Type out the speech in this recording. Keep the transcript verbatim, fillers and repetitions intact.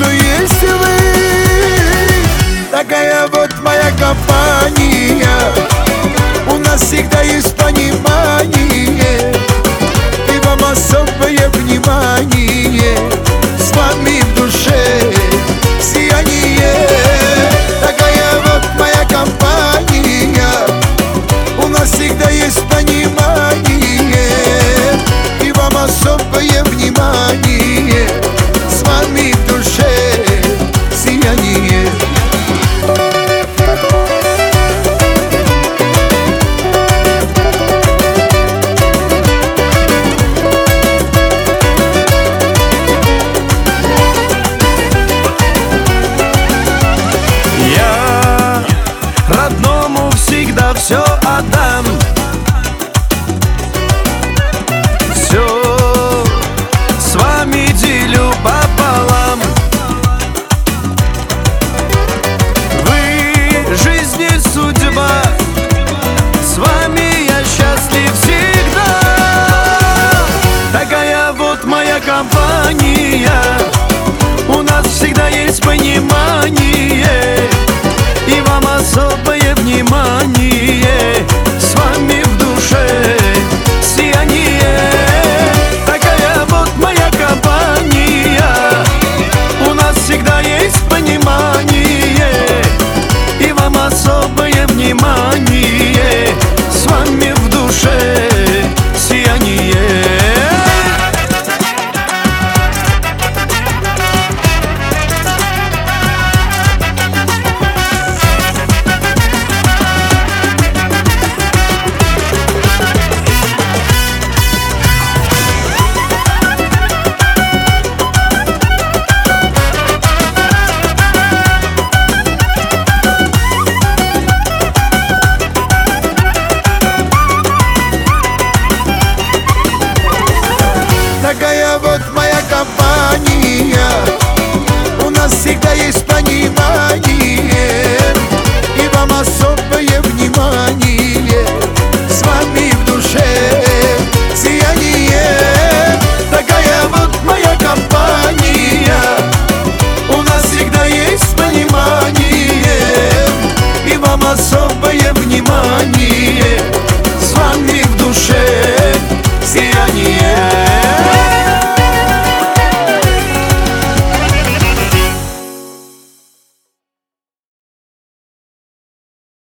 что есть вы. Такая вот моя компания, у нас всегда есть понимание, и вам особое внимание. С вами в душе сияние. Такая вот моя компания, у нас всегда есть понимание, и вам особое внимание. С вами в душе сияние. Я родному всегда все отдам, все с вами делю пополам. Вы жизни судьба, с вами я счастлив всегда. Такая вот моя компания, у нас всегда есть понимание, и вам особое внимание. С вами в душе сияние. Такая вот моя компания, у нас всегда есть понимание, и вам особое внимание. С вами в душе сияние. Такая вот моя компания, у нас всегда есть понимание, и вам особое внимание. С вами в душе сияние. Такая вот моя компания, у нас всегда есть понимание, и вам особое